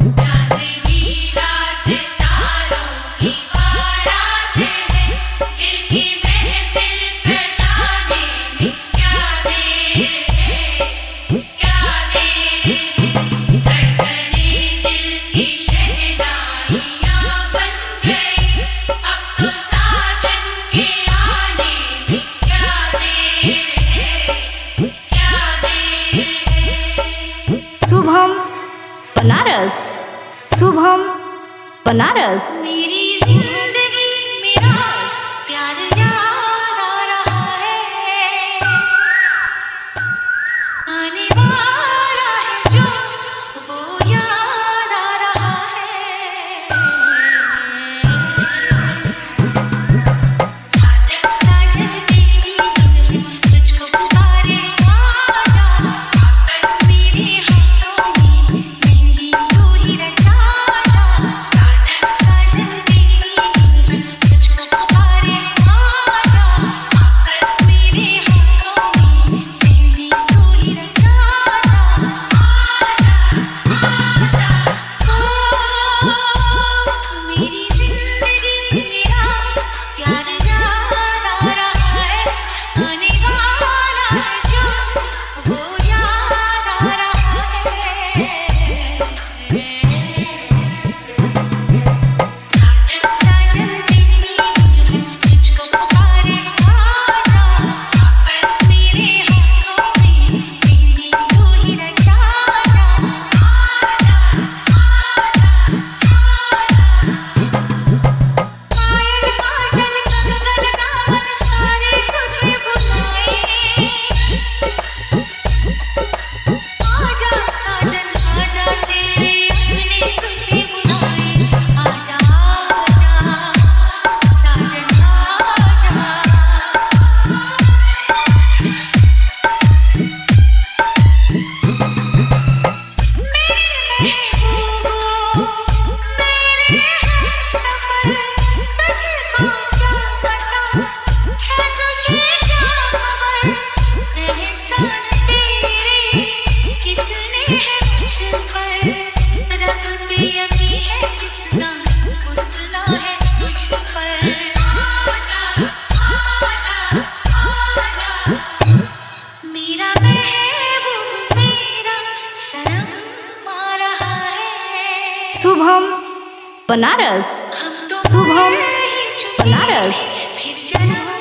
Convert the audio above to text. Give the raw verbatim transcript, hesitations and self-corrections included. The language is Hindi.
शुभम बनारस, शुभम बनारस। मेरी जिंदगी मेरा प्यार याद आ रहा है, आने वाला है जो वो याद आ रहा है। साजन साजन तेरी दुल्हन तुझको पुकारे आजा, आकर मेरे हाथों में मेहंदी तू ही रचा जा। साजन साजन तेरी दुल्हन तुझको पुकारे आजा, आकर मेरे हाथों में मेहंदी तू ही रचा जा। मेरी जिंदगी मेरा प्यार याद आ रहा है, आने वाला है जो वो याद आ रहा है। साजन साजन तेरी दुल्हन तुझको पुकारे आजा, आकर मेरे हाथों में मेहंदी तू ही रचा जा। पायल काजल कंगन दामन सारे तुझे बुलाए, आजा साजन आजा तेरे अपने तुझे बुलाए। आजा आजा साजन आजा। मेरे महबूबो मेरे हमसफर, तुझको क्या पता है तुझे क्या खबर, एहसान तेरे कितने हैं मुझ पर, रब पे यकीन है जितना उतना है मुझ पर। आजा आजा आजा मेरा महबूब मेरा सनम आ रहा है। शुभम बनारस, हम तो शुभम मर ही चुके बनारस। फिर जन्म